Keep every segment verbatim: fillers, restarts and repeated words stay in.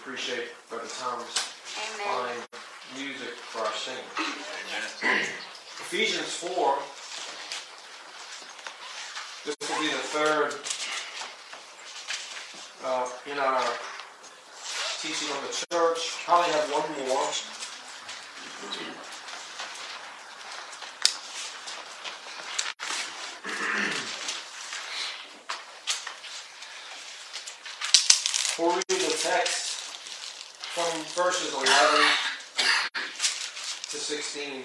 appreciate Brother Tom's Amen. fine music for our singing. Ephesians four. This will be the third uh, in our teaching on the church. Probably have one more. We'll read the text from verses eleven to sixteen.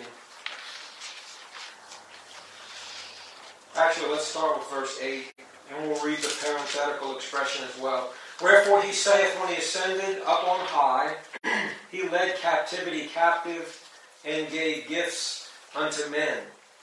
Actually, let's start with verse eight, and we'll read the parenthetical expression as well. Wherefore he saith, when he ascended up on high, he led captivity captive, and gave gifts unto men.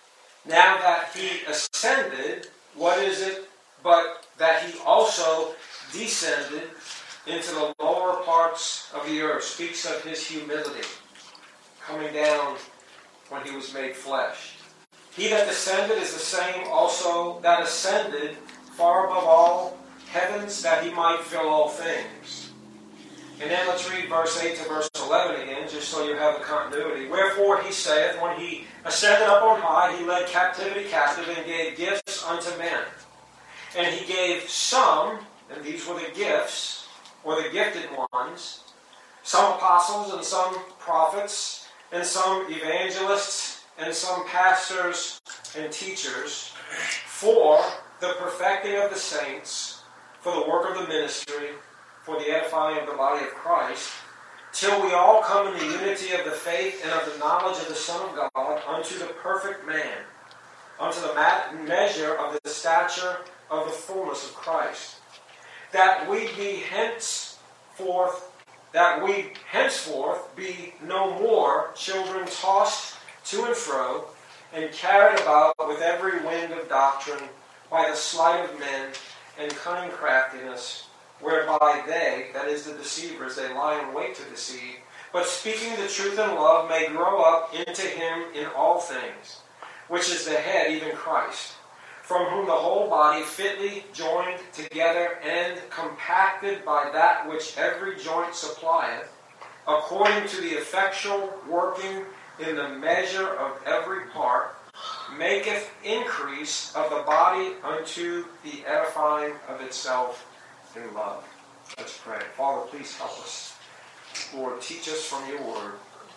Now that he ascended, what is it but that he also descended into the lower parts of the earth? Speaks of his humility, coming down when he was made flesh. He that descended is the same also that ascended far above all heavens, that he might fill all things. And then let's read verse eight to verse eleven again, just so you have the continuity. Wherefore he saith, when he ascended up on high, he led captivity captive, and gave gifts unto men. And he gave some, and these were the gifts, or the gifted ones, some apostles, and some prophets, and some evangelists, and some pastors and teachers, for the perfecting of the saints, for the work of the ministry, for the edifying of the body of Christ, till we all come in the unity of the faith and of the knowledge of the Son of God, unto the perfect man, unto the measure of the stature of the fullness of Christ, that we be henceforth, that we henceforth be no more children tossed to and fro, and carried about with every wind of doctrine, by the sleight of men and cunning craftiness, whereby they, that is the deceivers, they lie in wait to deceive, but speaking the truth in love, may grow up into him in all things, which is the head, even Christ, from whom the whole body fitly joined together and compacted by that which every joint supplieth, according to the effectual working in the measure of every part, maketh increase of the body unto the edifying of itself in love. Let's pray. Father, please help us. Lord, teach us from your word.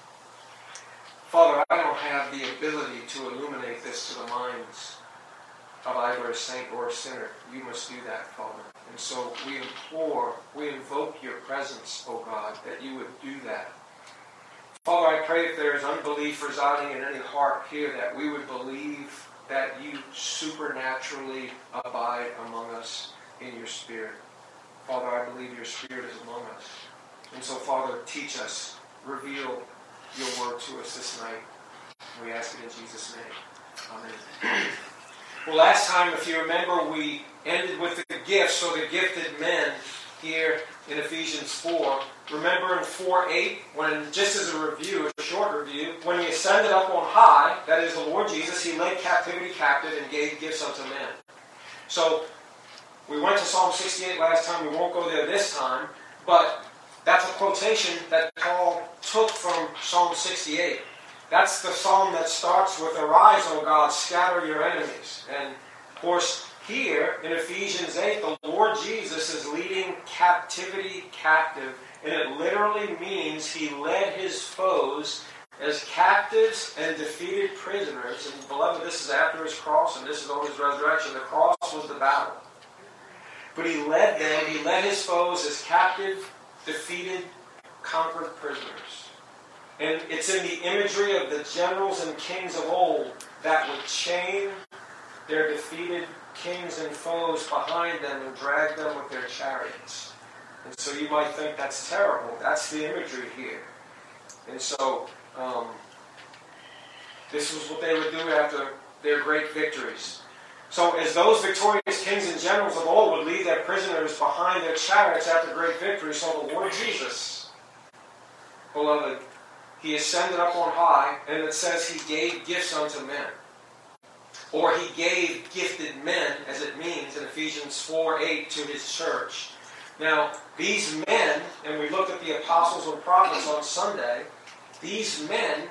Father, I don't have the ability to illuminate this to the minds of either a saint or a sinner. You must do that, Father. And so we implore, we invoke your presence, O God, that you would do that. Father, I pray if there is unbelief residing in any heart here, that we would believe that you supernaturally abide among us in your Spirit. Father, I believe your Spirit is among us. And so, Father, teach us, reveal your word to us this night. We ask it in Jesus' name. Amen. Well, last time, if you remember, we ended with the gifts, so the gifted men here in Ephesians four. Remember in four eight, when, just as a review, a short review, when he ascended up on high, that is the Lord Jesus, he led captivity captive and gave gifts unto men. So, we went to Psalm sixty-eight last time, we won't go there this time, but that's a quotation that Paul took from Psalm sixty-eight. That's the psalm that starts with, "Arise, O God, scatter your enemies." And, of course, here in Ephesians eight, the Lord Jesus is leading captivity captive, and it literally means he led his foes as captives and defeated prisoners. And, beloved, this is after his cross, and this is on his resurrection. The cross was the battle. But he led them, he led his foes as captive, defeated, conquered prisoners. And it's in the imagery of the generals and kings of old that would chain their defeated kings and foes behind them and drag them with their chariots. And so you might think that's terrible. That's the imagery here. And so um, this was what they would do after their great victories. So as those victorious kings and generals of old would lead their prisoners behind their chariots after great victory, so the Lord Jesus, beloved, he ascended up on high, and it says he gave gifts unto men. Or he gave gifted men, as it means in Ephesians four eight, to his church. Now, these men, and we looked at the apostles and prophets on Sunday, these men,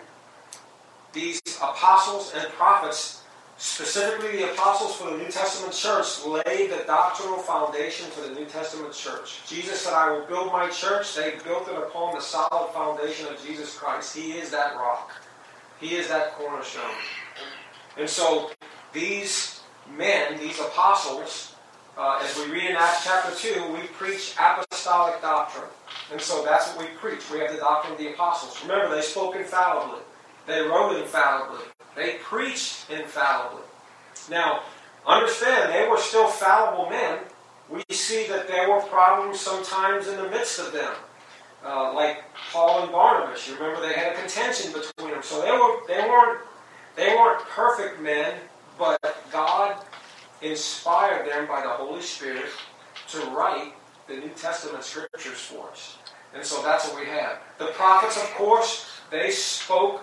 these apostles and prophets, specifically the apostles for the New Testament church, laid the doctrinal foundation for the New Testament church. Jesus said, I will build my church. They built it upon the solid foundation of Jesus Christ. He is that rock. He is that cornerstone. And so these men, these apostles, uh, as we read in Acts chapter two, we preach apostolic doctrine. And so that's what we preach. We have the doctrine of the apostles. Remember, they spoke infallibly. They wrote infallibly. They preached infallibly. Now, understand, they were still fallible men. We see that there were problems sometimes in the midst of them. Uh, like Paul and Barnabas. You remember they had a contention between them. So they, were, they, weren't, they weren't perfect men, but God inspired them by the Holy Spirit to write the New Testament scriptures for us. And so that's what we have. The prophets, of course, they spoke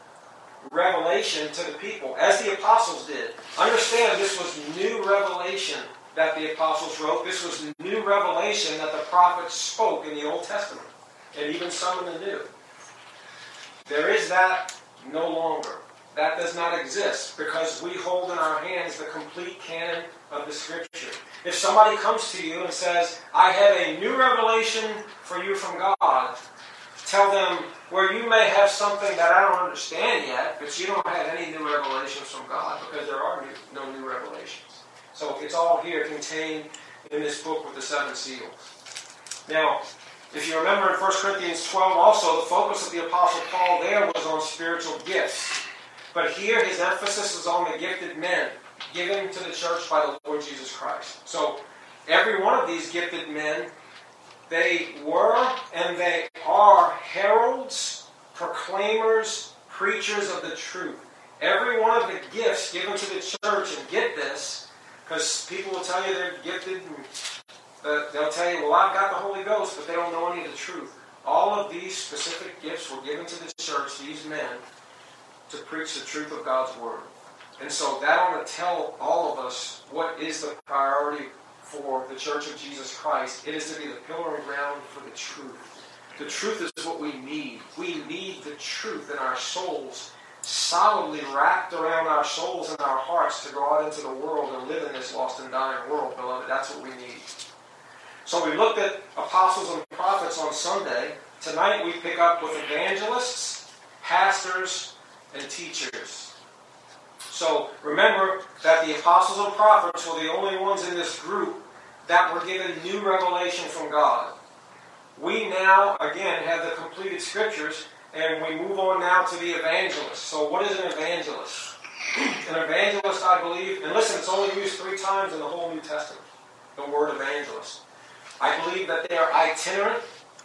revelation to the people, as the apostles did. Understand, this was new revelation that the apostles wrote. This was new revelation that the prophets spoke in the Old Testament, and even some in the New. There is that no longer. That does not exist, because we hold in our hands the complete canon of the Scripture. If somebody comes to you and says, I have a new revelation for you from God, tell them, where you may have something that I don't understand yet, but you don't have any new revelations from God, because there are new, no new revelations. So it's all here contained in this book with the seven seals. Now, if you remember in First Corinthians twelve also, the focus of the Apostle Paul there was on spiritual gifts. But here his emphasis is on the gifted men given to the church by the Lord Jesus Christ. So every one of these gifted men, they were and they are heralds, proclaimers, preachers of the truth. Every one of the gifts given to the church, and get this, because people will tell you they're gifted, and uh, they'll tell you, well, I've got the Holy Ghost, but they don't know any of the truth. All of these specific gifts were given to the church, these men, to preach the truth of God's Word. And so that ought to tell all of us what is the priority for the Church of Jesus Christ. It is to be the pillar and ground for the truth. The truth is what we need. We need the truth in our souls, solidly wrapped around our souls and our hearts to go out into the world and live in this lost and dying world, beloved. That's what we need. So we looked at apostles and prophets on Sunday. Tonight we pick up with evangelists, pastors, and teachers. So remember that the apostles and prophets were the only ones in this group that were given new revelation from God. We now, again, have the completed scriptures, and we move on now to the evangelist. So what is an evangelist? An evangelist, I believe, and listen, it's only used three times in the whole New Testament, the word evangelist. I believe that they are itinerant.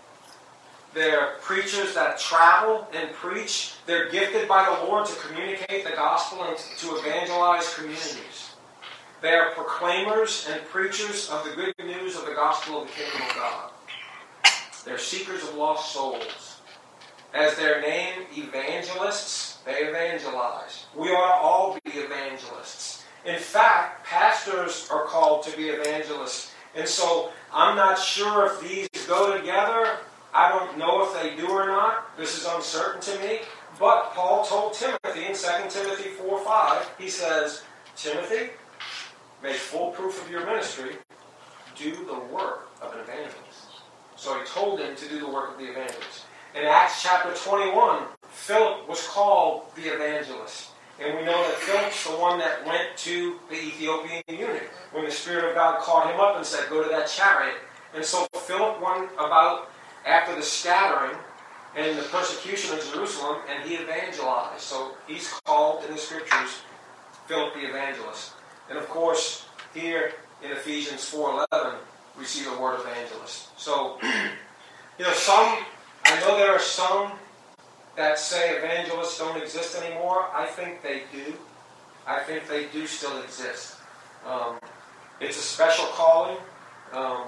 They're preachers that travel and preach. They're gifted by the Lord to communicate the gospel and to evangelize communities. They are proclaimers and preachers of the good news of the gospel of the kingdom of God. They're seekers of lost souls. As their name, evangelists, they evangelize. We ought to all be evangelists. In fact, pastors are called to be evangelists. And so I'm not sure if these go together. I don't know if they do or not. This is uncertain to me. But Paul told Timothy in Second Timothy four five, he says, Timothy, make full proof of your ministry. Do the work of an evangelist. So he told him to do the work of the evangelist. In Acts chapter twenty-one, Philip was called the evangelist. And we know that Philip's the one that went to the Ethiopian eunuch when the Spirit of God caught him up and said, go to that chariot. And so Philip went about after the scattering and the persecution of Jerusalem, and he evangelized. So he's called in the Scriptures Philip the evangelist. And of course, here in Ephesians four eleven, we see the word evangelist. So, you know, some, I know there are some that say evangelists don't exist anymore. I think they do. I think they do still exist. Um, it's a special calling. Um,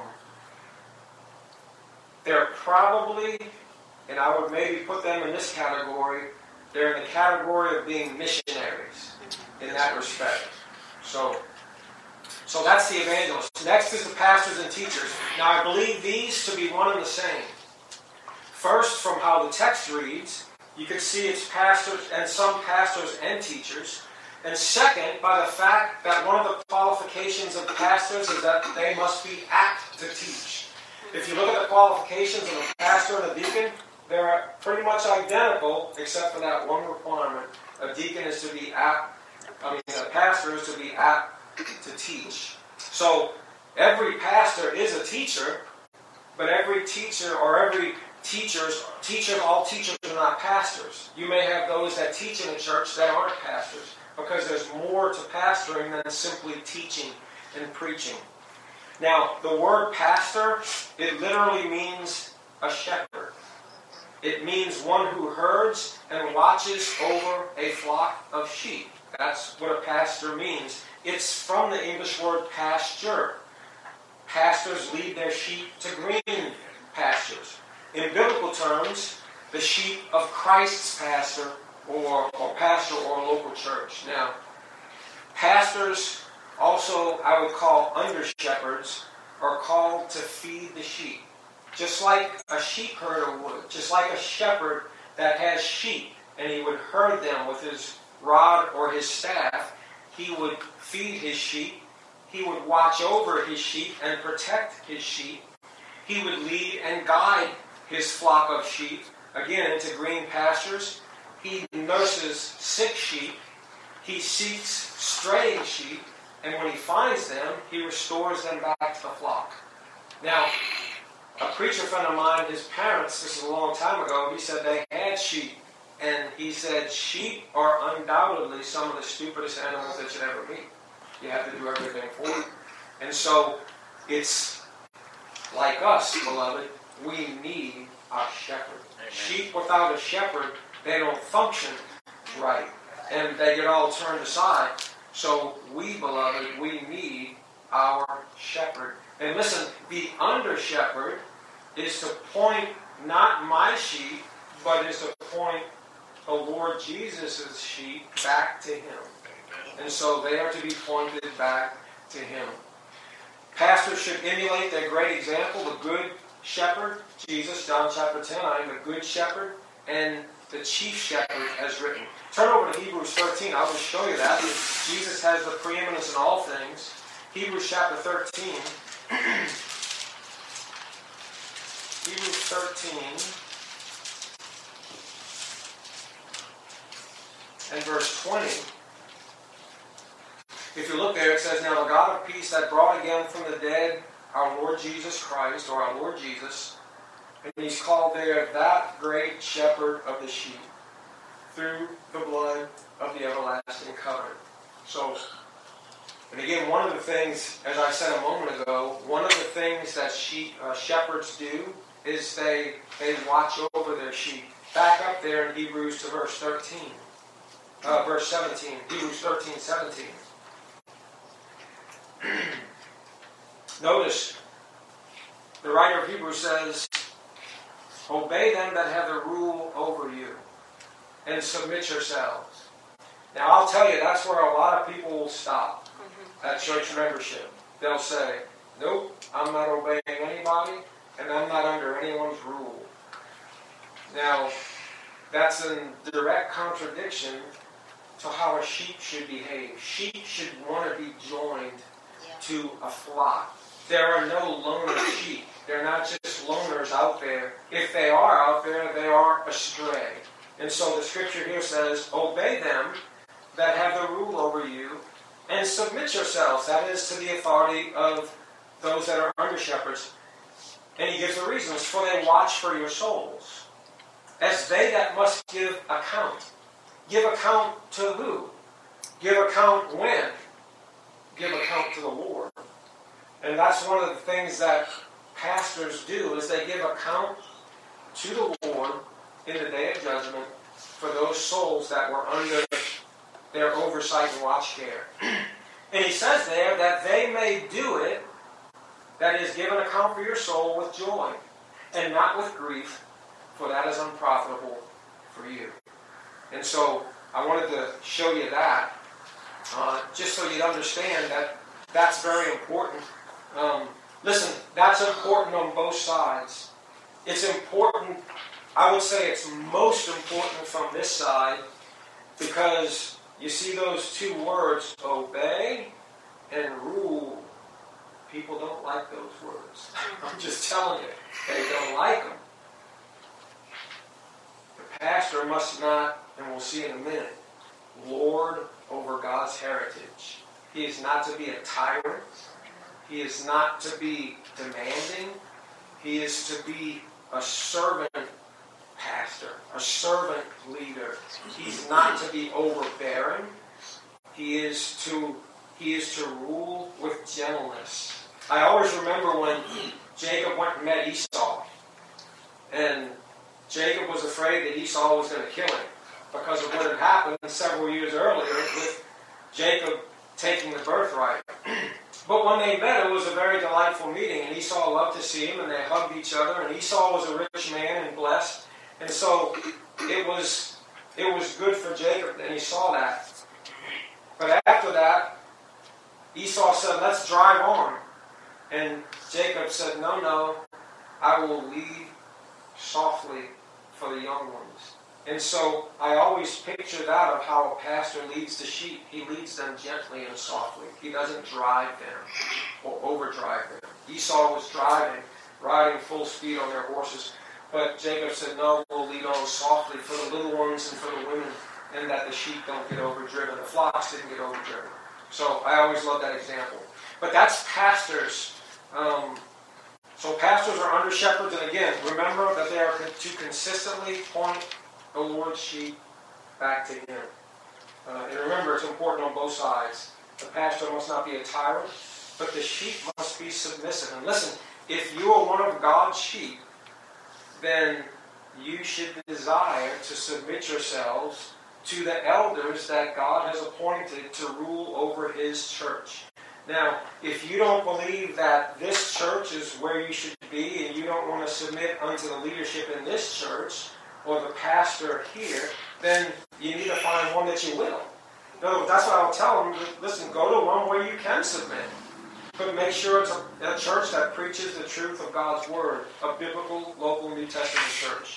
they're probably, and I would maybe put them in this category, they're in the category of being missionaries in that respect. So, So that's the evangelist. Next is the pastors and teachers. Now I believe these to be one and the same. First, from how the text reads, you can see it's pastors and some pastors and teachers. And second, by the fact that one of the qualifications of pastors is that they must be apt to teach. If you look at the qualifications of a pastor and a deacon, they're pretty much identical except for that one requirement. A deacon is to be apt, I mean, a pastor is to be apt to teach. So every pastor is a teacher, but every teacher or every teachers, teachers, all teachers are not pastors. You may have those that teach in a church that aren't pastors, because there's more to pastoring than simply teaching and preaching. Now, the word pastor, it literally means a shepherd. It means one who herds and watches over a flock of sheep. That's what a pastor means. It's from the English word pasture. Pastors lead their sheep to green pastures. In biblical terms, the sheep of Christ's pastor or, or pastor or local church. Now, pastors, also I would call under-shepherds, are called to feed the sheep. Just like a sheep herder would. Just like a shepherd that has sheep and he would herd them with his rod or his staff, he would feed his sheep. He would watch over his sheep and protect his sheep. He would lead and guide his flock of sheep, again, into green pastures. He nurses sick sheep. He seeks straying sheep. And when he finds them, he restores them back to the flock. Now, a preacher friend of mine, his parents, this is a long time ago, he said they had sheep. And he said sheep are undoubtedly some of the stupidest animals that you'd ever meet. You have to do everything for them. And so, it's like us, beloved, we need our shepherd. Amen. Sheep without a shepherd, they don't function right. And they get all turned aside. So we, beloved, we need our shepherd. And listen, the under-shepherd is to point not my sheep, but is to point the Lord Jesus' sheep back to him. And so they are to be pointed back to him. Pastors should emulate their great example, the good shepherd, Jesus, John chapter ten, I am the good shepherd, and the chief shepherd as written. Turn over to Hebrews thirteen. I'll just show you that. Jesus has the preeminence in all things. Hebrews chapter thirteen. Hebrews thirteen and verse twenty. If you look there, it says, "Now the God of peace that brought again from the dead our Lord Jesus Christ," or our Lord Jesus, and he's called there that great shepherd of the sheep, through the blood of the everlasting covenant. So, and again, one of the things, as I said a moment ago, one of the things that sheep, uh, shepherds do is they they watch over their sheep. Back up there in Hebrews to verse thirteen, uh, verse seventeen, Hebrews thirteen, seventeen. Notice, the writer of Hebrews says, "Obey them that have the rule over you, and submit yourselves." Now, I'll tell you, that's where a lot of people will stop at church membership. They'll say, "Nope, I'm not obeying anybody, and I'm not under anyone's rule." Now, that's in direct contradiction to how a sheep should behave. Sheep should want to be joined to a flock. There are no loner sheep. They're not just loners out there. If they are out there, they are astray. And so the scripture here says, "Obey them that have the rule over you, and submit yourselves," that is, to the authority of those that are under shepherds. And he gives the reasons, "For they watch for your souls, as they that must give account." Give account to who? Give account when? Give account to the Lord. And that's one of the things that pastors do, is they give account to the Lord in the day of judgment for those souls that were under their oversight and watch care. And he says there that they may do it, that is, give an account for your soul with joy, and not with grief, for that is unprofitable for you. And so I wanted to show you that, uh, just so you'd understand that that's very important. Um, listen, that's important on both sides. It's important, I would say it's most important from this side, because you see those two words, obey and rule. People don't like those words. I'm just telling you, they don't like them. The pastor must not, and we'll see in a minute, lord over God's heritage. He is not to be a tyrant. He is not to be demanding. He is to be a servant pastor, a servant leader. He's not to be overbearing. He is to he is to rule with gentleness. I always remember when Jacob went and met Esau, and Jacob was afraid that Esau was going to kill him because of what had happened several years earlier with Jacob taking the birthright. But when they met, it was a very delightful meeting, and Esau loved to see him, and they hugged each other, and Esau was a rich man and blessed, and so it was it was good for Jacob, and he saw that. But after that, Esau said, let's drive on. And Jacob said, no, no, I will lead softly for the young ones. And so I always picture that of how a pastor leads the sheep. He leads them gently and softly. He doesn't drive them or overdrive them. Esau was driving, riding full speed on their horses. But Jacob said, no, we'll lead on softly for the little ones and for the women, and that the sheep don't get overdriven. The flocks didn't get overdriven. So I always love that example. But that's pastors. Um, so pastors are under shepherds, and again, remember that they are to consistently point the Lord's sheep back to Him. Uh, and remember, it's important on both sides. The pastor must not be a tyrant, but the sheep must be submissive. And listen, if you are one of God's sheep, then you should desire to submit yourselves to the elders that God has appointed to rule over His church. Now, if you don't believe that this church is where you should be, and you don't want to submit unto the leadership in this church, or the pastor here, then you need to find one that you will. In other words, that's what I'll tell them. Listen, go to one where you can submit. But make sure it's a, a church that preaches the truth of God's Word, a biblical, local New Testament church.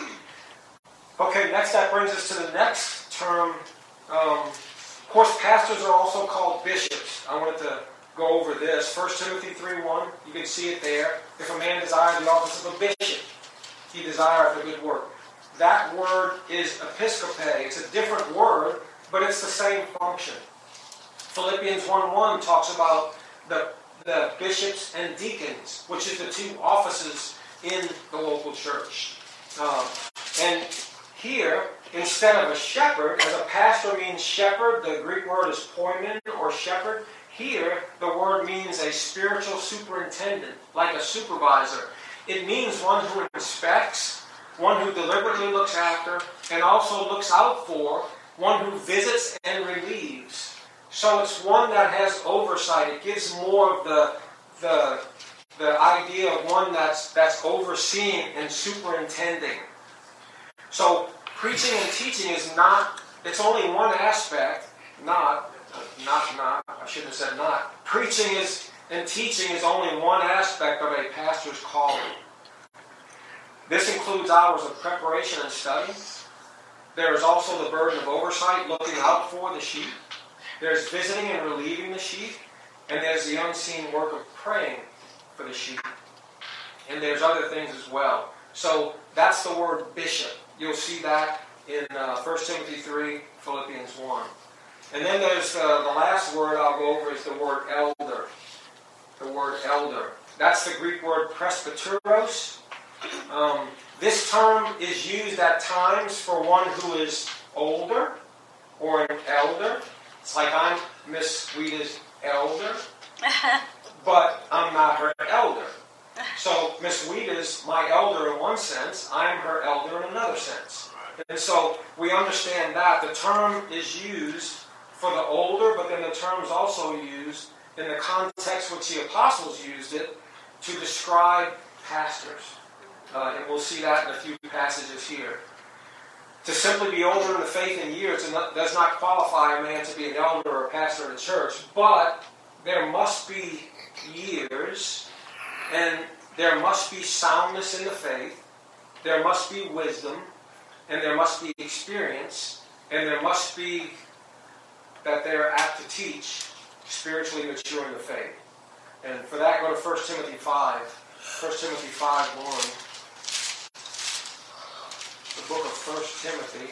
Okay, next that brings us to the next term. Um, of course, pastors are also called bishops. I wanted to go over this. First Timothy three one, you can see it there. If a man desires the office of a bishop, he desireth a good work. That word is episcope. It's a different word, but it's the same function. Philippians one one talks about the, the bishops and deacons, which is the two offices in the local church. Um, and here, instead of a shepherd, as a pastor means shepherd, the Greek word is poimen or shepherd. Here, the word means a spiritual superintendent, like a supervisor. It means one who inspects, one who deliberately looks after, and also looks out for, one who visits and relieves. So it's one that has oversight. It gives more of the, the, the idea of one that's, that's overseeing and superintending. So preaching and teaching is not, it's only one aspect, not, not, not, I shouldn't have said not. Preaching is and teaching is only one aspect of a pastor's calling. This includes hours of preparation and study. There is also the burden of oversight, looking out for the sheep. There's visiting and relieving the sheep. And there's the unseen work of praying for the sheep. And there's other things as well. So that's the word bishop. You'll see that in uh, First Timothy three, Philippians one. And then there's uh, the last word I'll go over is the word elder. The word elder. That's the Greek word presbyteros. Um, this term is used at times for one who is older or an elder. It's like I'm Miss Wheata's elder, but I'm not her elder. So Miss Wheata's my elder in one sense, I'm her elder in another sense. And so we understand that the term is used for the older, but then the term is also used in the context which the apostles used it to describe pastors. Uh, and we'll see that in a few passages here. To simply be older in the faith in years does not qualify a man to be an elder or a pastor in a church, but there must be years, and there must be soundness in the faith, there must be wisdom, and there must be experience, and there must be that they are apt to teach, spiritually mature in the faith. And for that, go to First Timothy five. First Timothy five one. The book of First Timothy.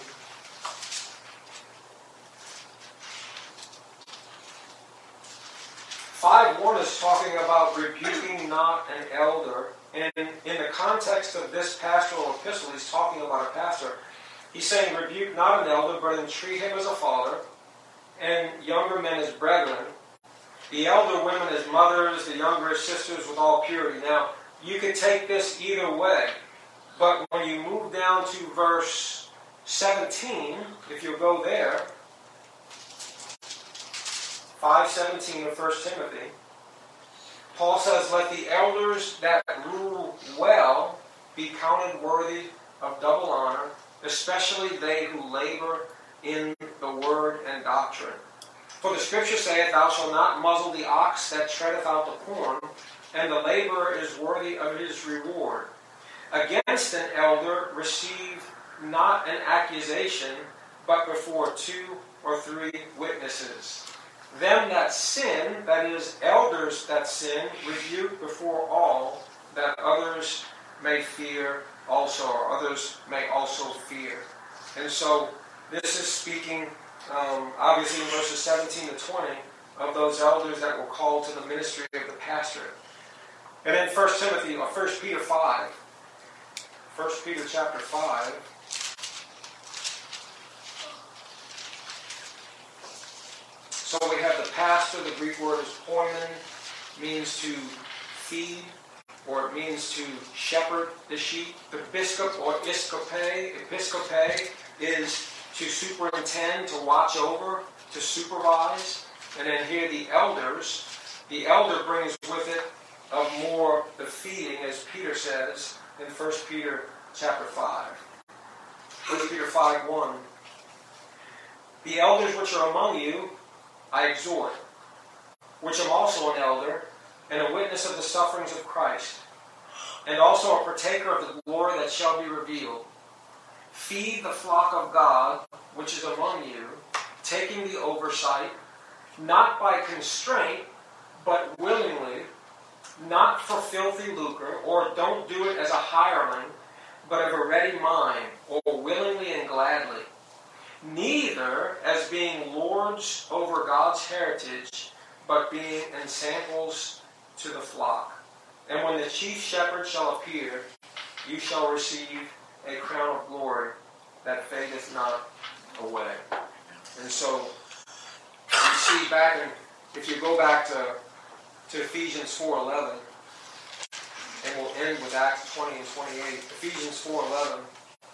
five one is talking about rebuking not an elder. And in the context of this pastoral epistle, he's talking about a pastor. He's saying, rebuke not an elder, but entreat him as a father, and younger men as brethren, the elder women as mothers, the younger as sisters with all purity. Now, you could take this either way, but when you move down to verse seventeen, if you'll go there, five seventeen of First Timothy, Paul says, let the elders that rule well be counted worthy of double honor, especially they who labor in the word and doctrine. For the scripture saith, thou shalt not muzzle the ox that treadeth out the corn, and the laborer is worthy of his reward. Against an elder receive not an accusation, but before two or three witnesses. Them that sin, that is, elders that sin, rebuke before all, that others may fear also, or others may also fear. And so, this is speaking, um, obviously in verses seventeen to twenty, of those elders that were called to the ministry of the pastorate. And then First Timothy, or First Peter five. First Peter chapter five. So we have the pastor, the Greek word is poimen, means to feed, or it means to shepherd the sheep. The biscop, or episcope, episcope is to superintend, to watch over, to supervise. And then here the elders, the elder brings with it of more the feeding, as Peter says in First Peter chapter five. First Peter five one. The elders which are among you, I exhort, which am also an elder, and a witness of the sufferings of Christ, and also a partaker of the glory that shall be revealed. Feed the flock of God, which is among you, taking the oversight, not by constraint, but willingly, not for filthy lucre, or don't do it as a hireling, but of a ready mind, or willingly and gladly. Neither as being lords over God's heritage, but being ensamples to the flock. And when the chief shepherd shall appear, you shall receive a crown of glory that fadeth not away. And so, you see back in, if you go back to, to Ephesians four eleven, and we'll end with Acts twenty and twenty-eight. Ephesians four eleven.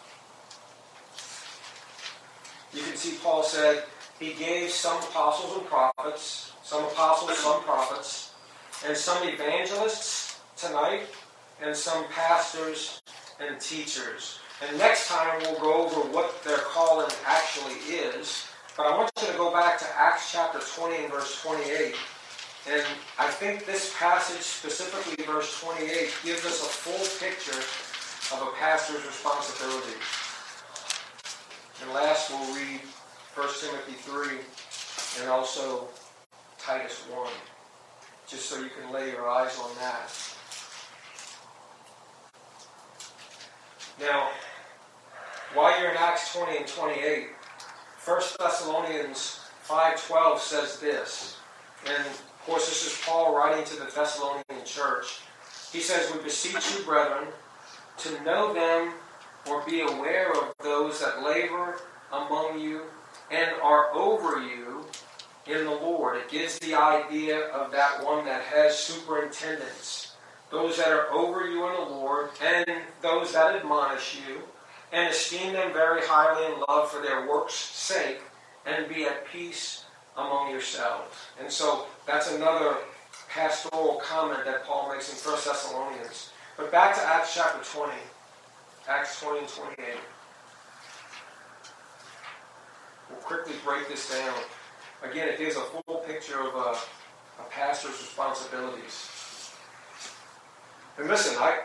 You can see Paul said, he gave some apostles and prophets, some apostles, some prophets, and some evangelists tonight, and some pastors and teachers. And next time we'll go over what their calling actually is. But I want you to go back to Acts chapter twenty and verse twenty-eight. And I think this passage, specifically verse twenty-eight, gives us a full picture of a pastor's responsibilities. And last we'll read First Timothy three and also Titus one, just so you can lay your eyes on that. Now, while you're in Acts twenty and twenty-eight, First Thessalonians five twelve says this, and of course this is Paul writing to the Thessalonian church. He says, we beseech you, brethren, to know them or be aware of those that labor among you and are over you in the Lord. It gives the idea of that one that has superintendence. Those that are over you in the Lord, and those that admonish you, and esteem them very highly in love for their work's sake, and be at peace among yourselves. And so that's another pastoral comment that Paul makes in First Thessalonians. But back to Acts chapter twenty. Acts twenty and twenty-eight. We'll quickly break this down. Again, it gives a full picture of a, a pastor's responsibilities. And listen, I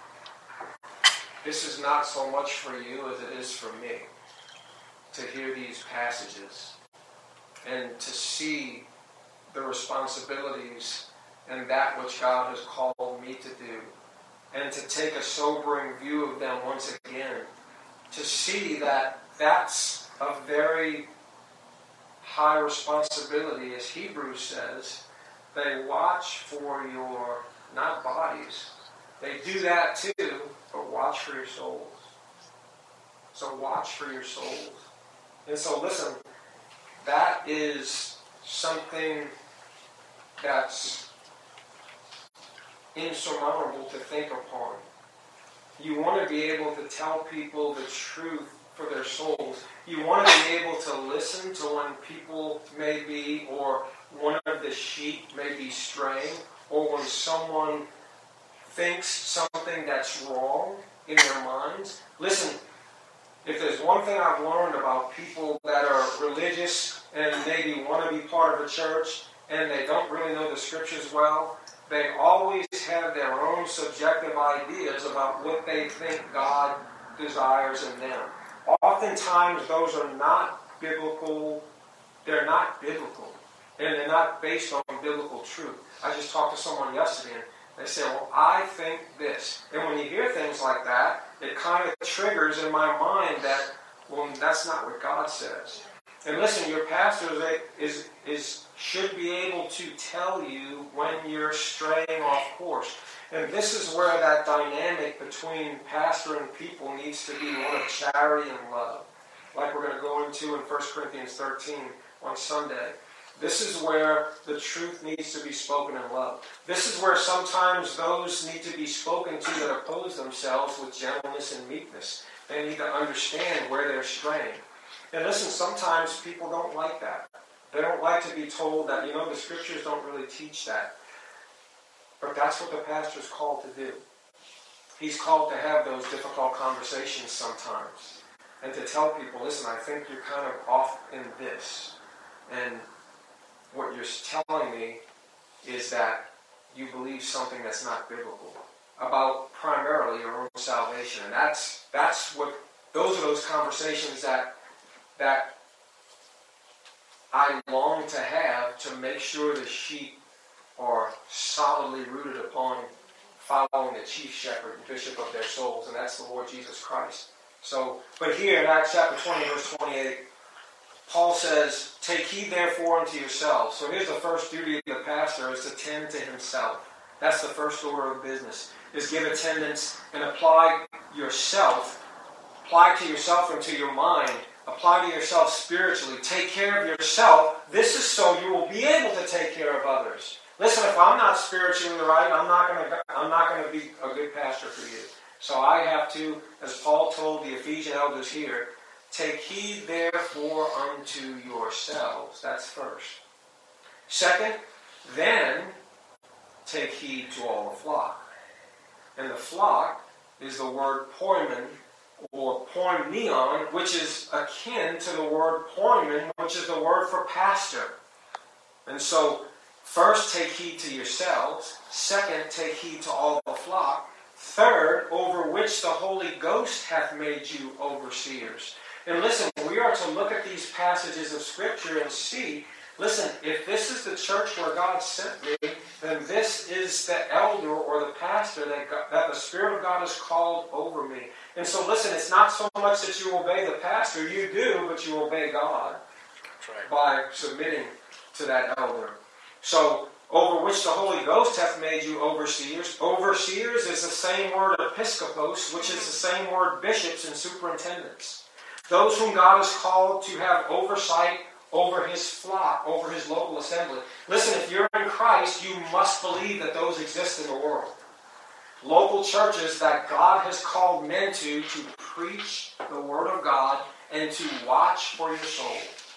this is not so much for you as it is for me to hear these passages and to see the responsibilities and that which God has called me to do, and to take a sobering view of them once again, to see that that's a very high responsibility. As Hebrews says, they watch for your, not bodies, they do that too, but watch for your souls. So watch for your souls. And so listen, that is something that's insurmountable to think upon. You want to be able to tell people the truth for their souls. You want to be able to listen to when people may be, or one of the sheep may be straying, or when someone thinks something that's wrong in their minds. Listen, if there's one thing I've learned about people that are religious and maybe want to be part of a church and they don't really know the scriptures well, they always have their own subjective ideas about what they think God desires in them. Oftentimes those are not biblical, they're not biblical, and they're not based on biblical truth. I just talked to someone yesterday and they say, well, I think this. And when you hear things like that, it kind of triggers in my mind that, well, that's not what God says. And listen, your pastor is, is, should be able to tell you when you're straying off course. And this is where that dynamic between pastor and people needs to be one of charity and love. Like we're going to go into in First Corinthians thirteen on Sunday. This is where the truth needs to be spoken in love. This is where sometimes those need to be spoken to that oppose themselves with gentleness and meekness. They need to understand where they're straying. And listen, sometimes people don't like that. They don't like to be told that, you know, the scriptures don't really teach that. But that's what the pastor's called to do. He's called to have those difficult conversations sometimes. And to tell people, listen, I think you're kind of off in this. And what you're telling me is that you believe something that's not biblical about primarily your own salvation. And that's that's what those are those conversations that that I long to have to make sure the sheep are solidly rooted upon following the chief shepherd and bishop of their souls, and that's the Lord Jesus Christ. So, but here in Acts chapter twenty, verse twenty-eight, Paul says, take heed therefore unto yourselves. So here's the first duty of the pastor, is to tend to himself. That's the first order of business, is give attendance and apply yourself, apply to yourself and to your mind, apply to yourself spiritually. Take care of yourself. This is so you will be able to take care of others. Listen, if I'm not spiritually right, I'm not going to I'm not going to be a good pastor for you. So I have to, as Paul told the Ephesian elders here, take heed therefore unto yourselves. That's first. Second, then take heed to all the flock. And the flock is the word poimen, or poimeon, which is akin to the word poimen, which is the word for pastor. And so, first, take heed to yourselves. Second, take heed to all the flock. Third, over which the Holy Ghost hath made you overseers. And listen, we are to look at these passages of Scripture and see, listen, if this is the church where God sent me, then this is the elder or the pastor that, God, that the Spirit of God has called over me. And so listen, it's not so much that you obey the pastor, you do, but you obey God. That's right. By submitting to that elder. So, over which the Holy Ghost hath made you overseers. Overseers is the same word episkopos, which is the same word bishops and superintendents. Those whom God has called to have oversight over his flock, over his local assembly. Listen, if you're in Christ, you must believe that those exist in the world. Local churches that God has called men to, to preach the Word of God and to watch for your soul.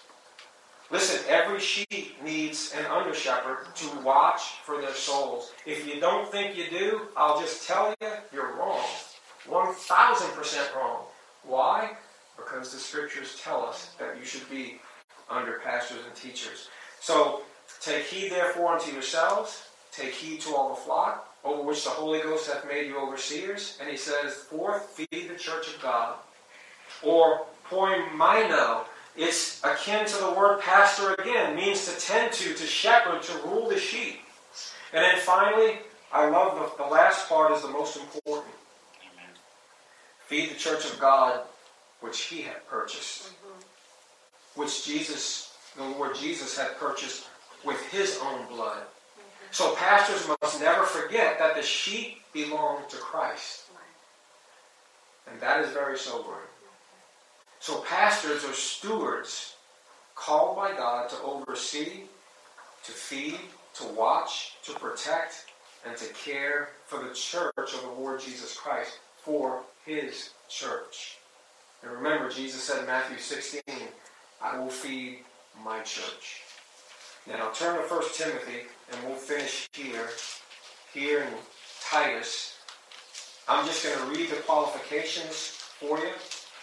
Listen, every sheep needs an under-shepherd to watch for their souls. If you don't think you do, I'll just tell you, you're wrong. one thousand percent wrong. Why? Because the Scriptures tell us that you should be under pastors and teachers. So, Take heed therefore unto yourselves, take heed to all the flock, over which the Holy Ghost hath made you overseers. And he says, fourth, feed the church of God. Or poimaino, it's akin to the word pastor again, means to tend to, to shepherd, to rule the sheep. And then finally, I love the, the last part is the most important. Amen. Feed the church of God, which he had purchased. Mm-hmm. Which Jesus, the Lord Jesus had purchased with his own blood. Mm-hmm. So pastors must never forget that the sheep belong to Christ. Right. And that is very sobering. Mm-hmm. So pastors are stewards called by God to oversee, to feed, to watch, to protect, and to care for the church of the Lord Jesus Christ, for his church. And remember, Jesus said in Matthew sixteen, I will feed my church. Now turn to First Timothy, and we'll finish here. Here in Titus. I'm just going to read the qualifications for you.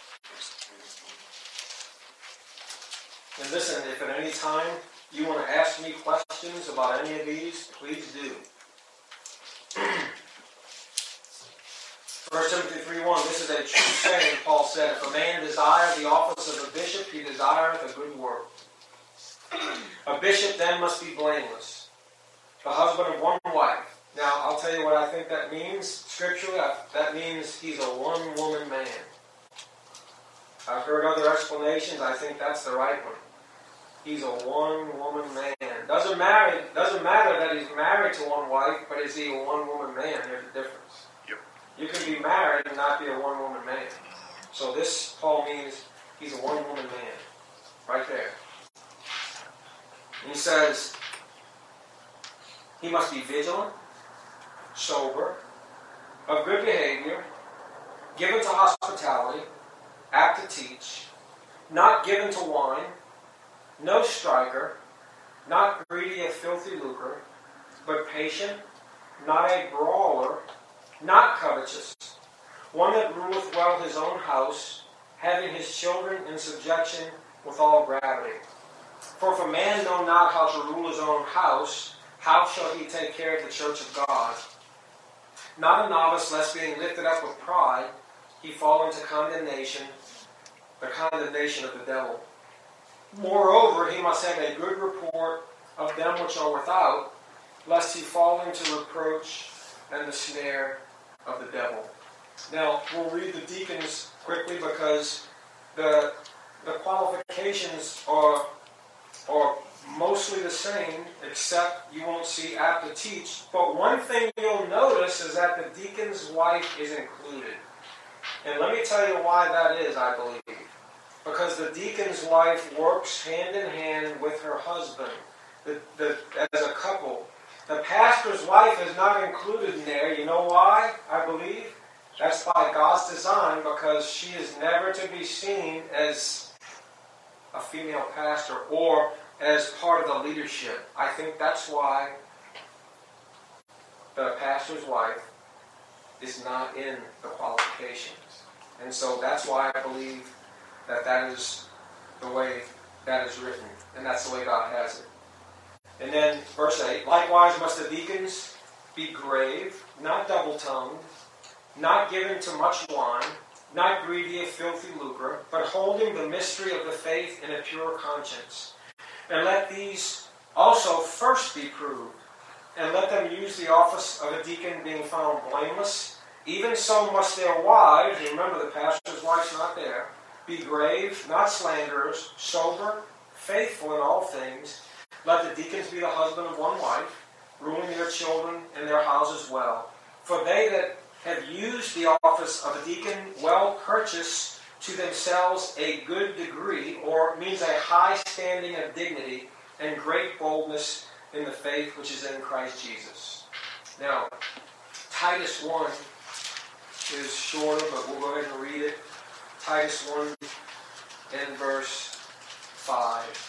And listen, if at any time you want to ask me questions about any of these, please do. First Timothy three one, this is a true saying, Paul said, if a man desire the office of a bishop, he desireth a good work. A bishop then must be blameless, the husband of one wife. Now, I'll tell you what I think that means scripturally. That means he's a one-woman man. I've heard other explanations. I think that's the right one. He's a one-woman man. Doesn't matter, doesn't matter that he's married to one wife, but is he a one-woman man? There's a difference. Yep. You can be married and not be a one-woman man. So this, Paul means he's a one-woman man. Right there. And he says he must be vigilant, sober, of good behavior, given to hospitality, apt to teach, not given to wine, no striker, not greedy of filthy lucre, but patient, not a brawler, not covetous, one that ruleth well his own house, having his children in subjection with all gravity. For if a man know not how to rule his own house, how shall he take care of the church of God? Not a novice, lest being lifted up with pride, he fall into condemnation, the condemnation of the devil. Moreover, he must have a good report of them which are without, lest he fall into reproach and the snare of the devil. Now, we'll read the deacons quickly because the, the qualifications are, are mostly the same, except you won't see apt to teach. But one thing you'll notice is that the deacon's wife is included. And let me tell you why that is, I believe. Because the deacon's wife works hand in hand with her husband the, the, as a couple. The pastor's wife is not included in there. You know why, I believe? That's by God's design, because she is never to be seen as a female pastor or as part of the leadership. I think that's why the pastor's wife is not in the qualifications. And so that's why I believe that that is the way that is written. And that's the way God has it. And then verse eight, likewise must the deacons be grave, not double-tongued, not given to much wine, not greedy of filthy lucre, but holding the mystery of the faith in a pure conscience. And let these also first be proved, and let them use the office of a deacon being found blameless. Even so must their wives, remember the pastor's wife's not there, be grave, not slanderers, sober, faithful in all things. Let the deacons be the husband of one wife, ruling their children and their houses well. For they that have used the office of a deacon well purchase to themselves a good degree, or means a high standing of dignity and great boldness in the faith which is in Christ Jesus. Now, Titus one is shorter, but we'll go ahead and read it. Titus one and verse five.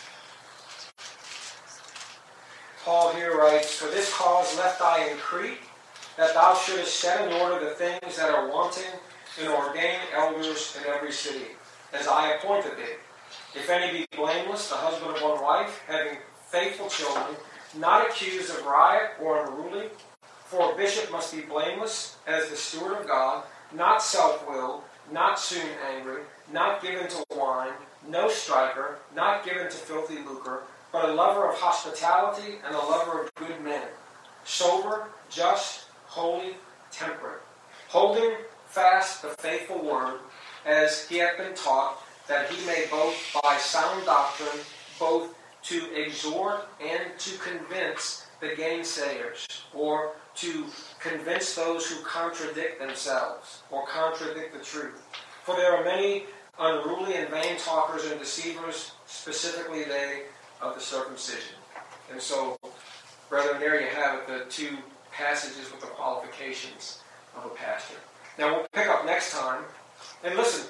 Paul here writes, for this cause left I in Crete, that thou shouldest set in order the things that are wanting, and ordain elders in every city, as I appointed thee. If any be blameless, the husband of one wife, having faithful children, not accused of riot or unruly. For a bishop must be blameless as the steward of God, not self-willed, not soon angry, not given to wine, no striker, not given to filthy lucre, but a lover of hospitality and a lover of good men, sober, just, holy, temperate, holding fast the faithful word, as he hath been taught, that he may both by sound doctrine, both to exhort and to convince the gainsayers, or to convince those who contradict themselves, or contradict the truth. For there are many unruly and vain talkers and deceivers, specifically they of the circumcision. And so, brethren, there you have it, the two passages with the qualifications of a pastor. Now we'll pick up next time. And listen,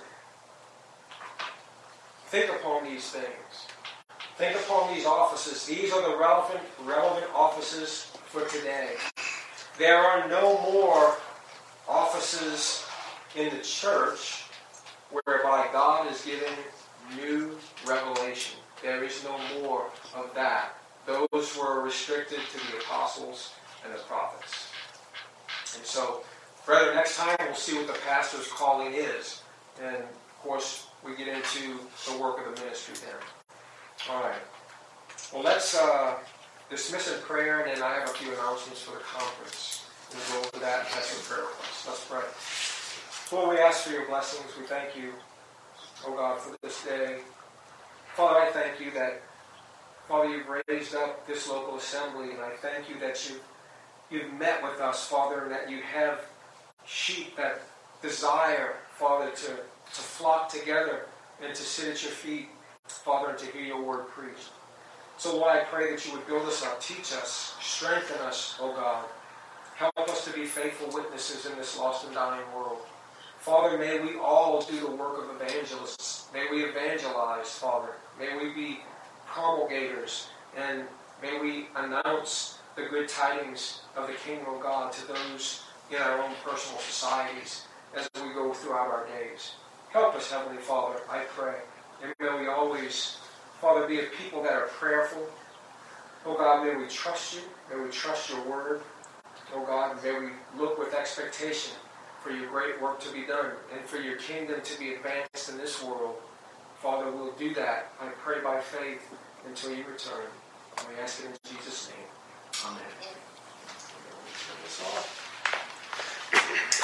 think upon these things. Think upon these offices. These are the relevant, relevant offices for today. There are no more offices in the church whereby God is giving new revelation. There is no more of that. Those were restricted to the apostles and the prophets. And so, brethren, next time we'll see what the pastor's calling is. And, of course, we get into the work of the ministry then. All right. Well, let's uh, dismiss in prayer, and then I have a few announcements for the conference. We'll go over that and have some prayer requests. Let's pray. Lord, we ask for your blessings. We thank you, oh God, for this day. Father, I thank you that, Father, you've raised up this local assembly, and I thank you that you've, you've met with us, Father, and that you have sheep that desire, Father, to, to flock together and to sit at your feet, Father, and to hear your word preached. So, Lord, I pray that you would build us up, teach us, strengthen us, oh God. Help us to be faithful witnesses in this lost and dying world. Father, may we all do the work of evangelists. May we evangelize, Father. May we be promulgators, and may we announce the good tidings of the kingdom of God to those in our own personal societies as we go throughout our days. Help us, Heavenly Father, I pray. And may we always, Father, be a people that are prayerful. Oh God, may we trust you. May we trust your word. Oh God, may we look with expectation for your great work to be done and for your kingdom to be advanced in this world. Father, we'll do that, I pray, by faith until you return. And we ask it in Jesus' name. Amen.